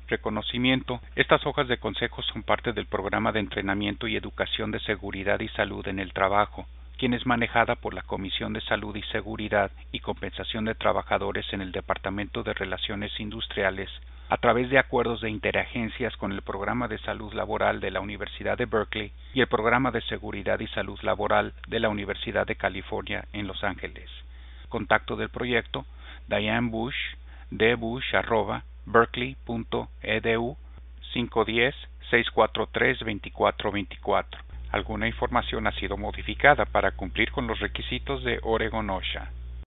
Reconocimiento. Estas hojas de consejo son parte del programa de entrenamiento y educación de seguridad y salud en el trabajo, quien es manejada por la Comisión de Salud y Seguridad y Compensación de Trabajadores en el Departamento de Relaciones Industriales, a través de acuerdos de interagencias con el Programa de Salud Laboral de la Universidad de Berkeley y el Programa de Seguridad y Salud Laboral de la Universidad de California en Los Ángeles. Contacto del proyecto: Diane Bush, dbush@berkeley.edu, 510-643-2424. Alguna información ha sido modificada para cumplir con los requisitos de Oregon OSHA.